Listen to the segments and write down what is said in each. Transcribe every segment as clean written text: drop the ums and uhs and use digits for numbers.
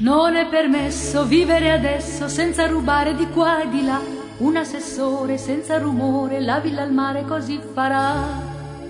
Non è permesso vivere adesso senza rubare di qua e di là. Un assessore senza rumore, la villa al mare così farà.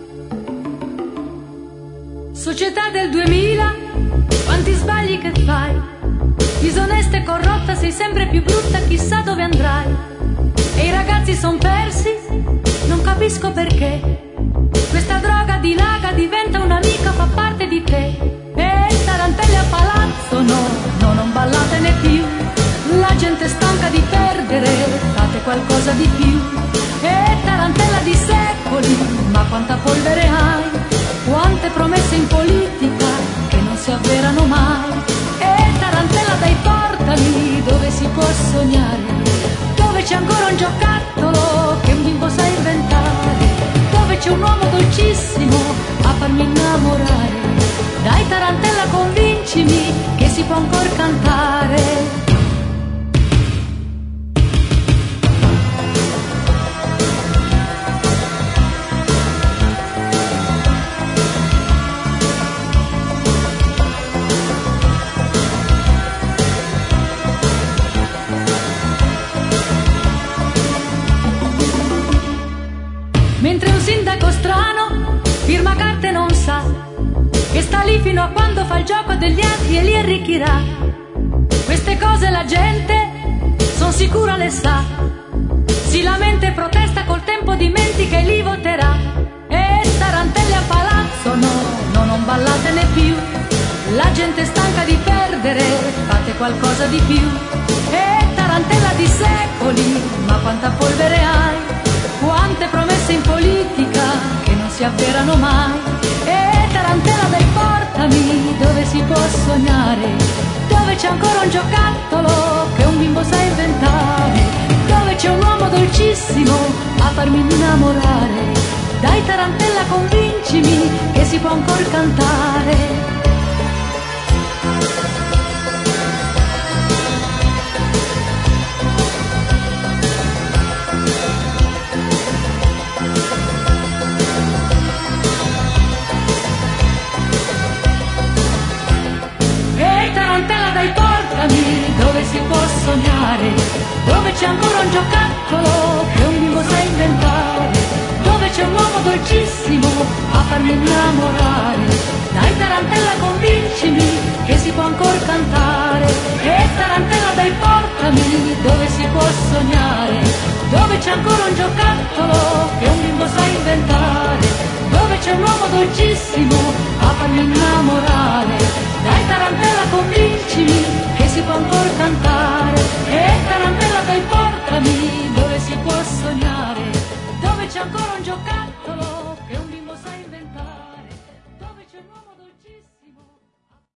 Società del 2000, quanti sbagli che fai. Disonesta e corrotta, sei sempre più brutta, chissà dove andrai. E i ragazzi son persi, non capisco perché. Questa droga dilaga, diventa un'amica, fa parte di te. E tarantelle a palazzo, no, non ballatene più. La gente è stanca di perdere, fate qualcosa di più. E tarantella di secoli, ma quanta polvere hai. Quante promesse in politica che non si avverano mai. E tarantella dai portali, dove si può sognare. Dove c'è ancora un giocattolo che un bimbo sa inventare. Dove c'è un uomo dolcissimo a farmi innamorare. Dai tarantella convincimi che si può ancora cantare. Mentre un sindaco strano firma carte non sa, che sta lì fino a quando fa il gioco degli altri e li arricchirà. Queste cose la gente, son sicura le sa. Si lamenta e protesta, col tempo dimentica e li voterà. E tarantelle a palazzo, no, non ballatene più. La gente è stanca di perdere, fate qualcosa di più. E tarantella di secoli, ma quanta polvere hai. Quante promesse in politica che non si avverano mai. E tarantella dai portami, dove si può sognare. Dove c'è ancora un giocattolo che un bimbo sa inventare. Dove c'è un uomo dolcissimo a farmi innamorare. Dai tarantella convincimi che si può ancora cantare. Dove si può sognare, dove c'è ancora un giocattolo che un bimbo sa inventare, dove c'è un uomo dolcissimo a farmi innamorare. Dai tarantella convincimi che si può ancora cantare. E tarantella dai portami, dove si può sognare, dove c'è ancora un giocattolo che un bimbo sa inventare, dove c'è un uomo dolcissimo a farmi innamorare. Dai tarantella convincimi che si può ancora cantare. E tarantella dai portami, dove si può sognare, dove c'è ancora un giocattolo